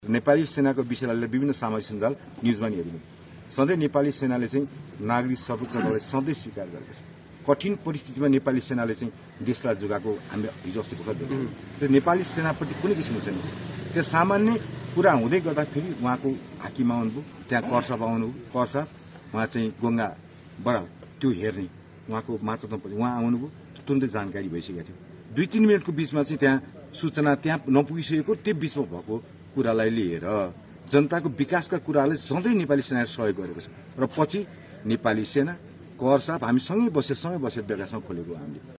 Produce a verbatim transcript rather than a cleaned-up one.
नेपाली सेनाको विषयलाई विभिन्न सामाजिक सञ्जाल न्युजमा नि हेरिनु सधैँ नेपाली सेनाले चाहिँ नागरिक सर्वोच्च अदालतलाई सधैँ स्वीकार गरेको छ। कठिन परिस्थितिमा नेपाली सेनाले चाहिँ देशलाई जोगाएको हामीले हिजो अस्ति भर्खर देख्यौँ। त्यो नेपाली सेनाप्रति कुनै किसिमको छैन। त्यो सामान्य कुरा हुँदै गर्दाखेरि उहाँको हाकिम आउनुभयो, त्यहाँ कर साहब आउनुभयो, कर साहब उहाँ चाहिँ गङ्गा बराल त्यो हेर्ने उहाँको मातृत्वपछि उहाँ आउनुभयो, तुरन्तै जानकारी भइसकेको थियो। दुई तिन मिनटको बिचमा चाहिँ त्यहाँ सूचना त्यहाँ नपुगिसकेको त्यो बिचमा भएको कुरालाई लिएर जनताको विकासका कुराले सधैँ नेपाली सेनाले सहयोग गरेको छ र पछि नेपाली सेना कर साहब हामी सँगै बसेर सँगै बसेर बेलासम्म खोलेको हामीले।